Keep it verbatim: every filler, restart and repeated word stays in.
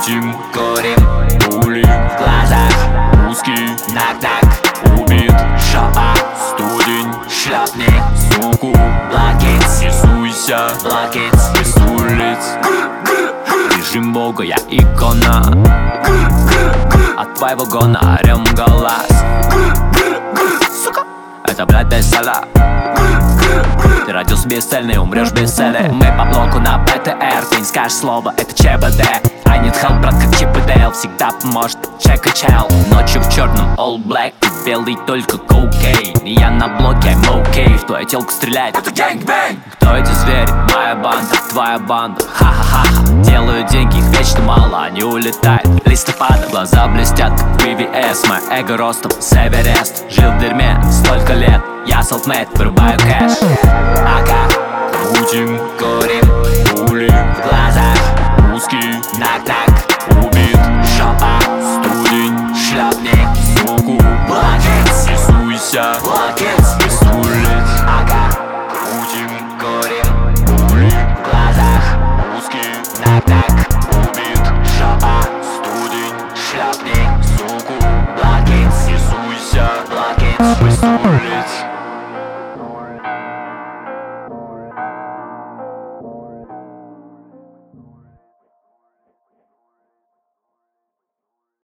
Кутим, курим, пули в глазах, узкий нак-нак, убит шапа, студень, шлепни суку, блокиц, рисуйся, блокиц, без улиц. Режим бога, я икона, от твоего гона орем голос. Сука, это, блядь, бестселлер. Ты родился бесцельный, умрешь без цели. Мы по блоку на БТР, ты не скажешь слово, это ЧБД. I need help, брат, как Чип и Дейл, всегда поможет чек и чел. Ночью в черном all black, ты белый только кокейн. И я на блоке, I'm okay, в твою телку стрелять, это гэнг-бэнг. Кто эти звери? Моя банда, твоя банда, ха-ха-ха. Делаю деньги, их вечно мало, они улетают листопада. Глаза блестят, как ви ви эс, мое эго ростом с Эверест. Жил в дерьме столько лет, я self-made, вырубаю кэш. Ака, крутим, курим